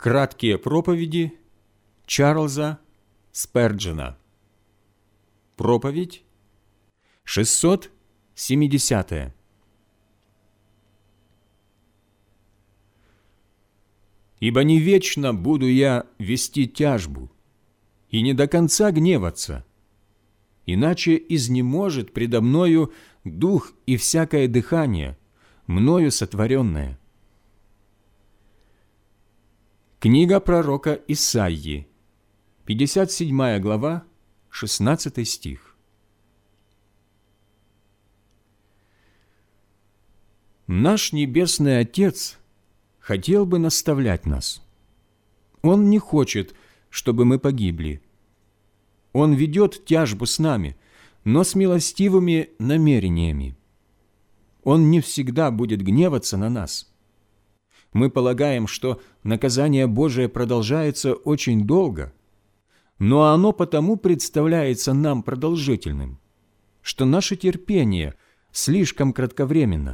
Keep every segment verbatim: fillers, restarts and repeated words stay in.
Краткие проповеди Чарльза Сперджена. Проповедь шестьсот семидесятая. «Ибо не вечно буду я вести тяжбу, и не до конца гневаться, иначе изнеможет предо мною дух и всякое дыхание, мною сотворенное». Книга пророка Исаии, пятьдесят седьмая глава, шестнадцатый стих. Наш Небесный Отец хотел бы наставлять нас. Он не хочет, чтобы мы погибли. Он ведет тяжбу с нами, но с милостивыми намерениями. Он не всегда будет гневаться на нас. Мы полагаем, что наказание Божие продолжается очень долго, но оно потому представляется нам продолжительным, что наше терпение слишком кратковременно.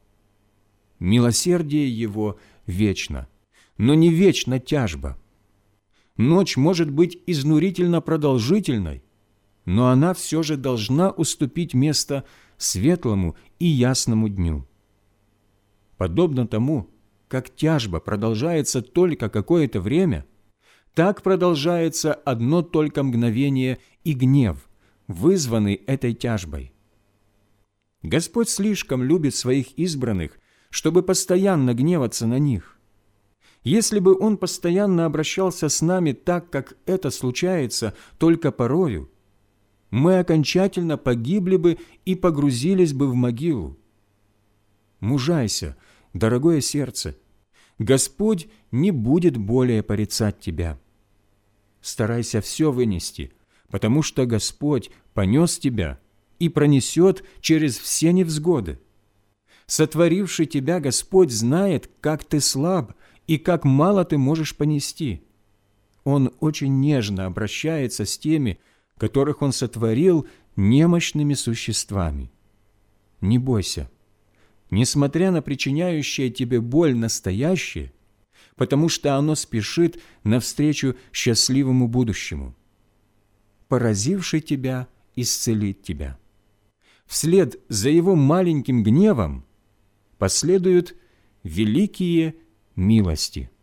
Милосердие Его вечно, но не вечна тяжба. Ночь может быть изнурительно продолжительной, но она все же должна уступить место светлому и ясному дню. Подобно тому, как тяжба продолжается только какое-то время, так продолжается одно только мгновение и гнев, вызванный этой тяжбой. Господь слишком любит своих избранных, чтобы постоянно гневаться на них. Если бы Он постоянно обращался с нами так, как это случается только порою, мы окончательно погибли бы и погрузились бы в могилу. Мужайся, дорогое сердце, Господь не будет более порицать тебя. Старайся все вынести, потому что Господь понес тебя и пронесет через все невзгоды. Сотворивший тебя Господь знает, как ты слаб и как мало ты можешь понести. Он очень нежно обращается с теми, которых Он сотворил немощными существами. Не бойся. Несмотря на причиняющее тебе боль настоящее, потому что оно спешит навстречу счастливому будущему. Поразивший тебя исцелит тебя. Вслед за его маленьким гневом последуют великие милости.